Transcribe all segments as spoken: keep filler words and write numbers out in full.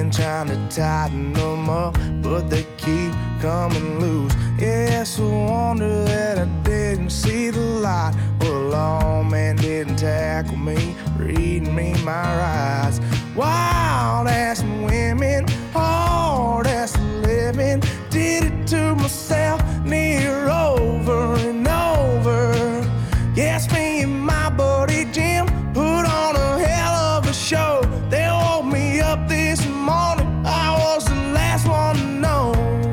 been trying to tighten them up, but they keep coming loose. Yeah, it's a wonder that I didn't see the light. Well, the lawman didn't tackle me, reading me my rights. Wild ass women, hard ass living, did it to myself, near over and over. Yes, me and my buddy Jim put on a hell of a show. They woke me up this morning, I was the last one to know.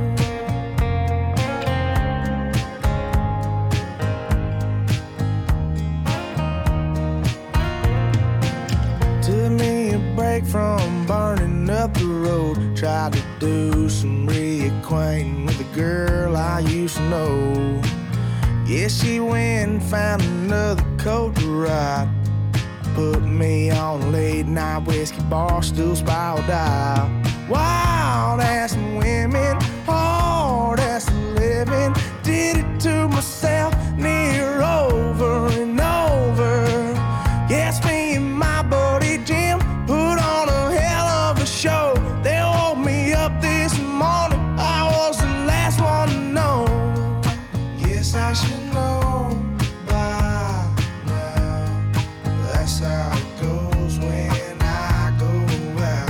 Took me a break from burning up the road, tried to do some reacquainting with a girl I used to know. Yeah, she went and found another coat to ride, put me on a late night whiskey bar stool spiral dial. Wild ass women, hard ass living, did it to myself, near over and over. Yes, me and my buddy Jim put on a hell of a show. They woke me up this morning, I was the last one to know. Yes, I should know by now, that's how it goes when I go out.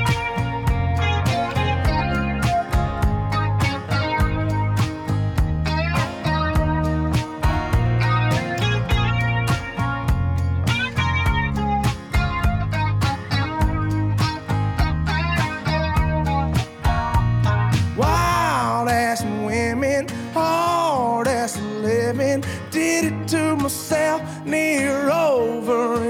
Wild ass women, hard ass living, did it to myself, near over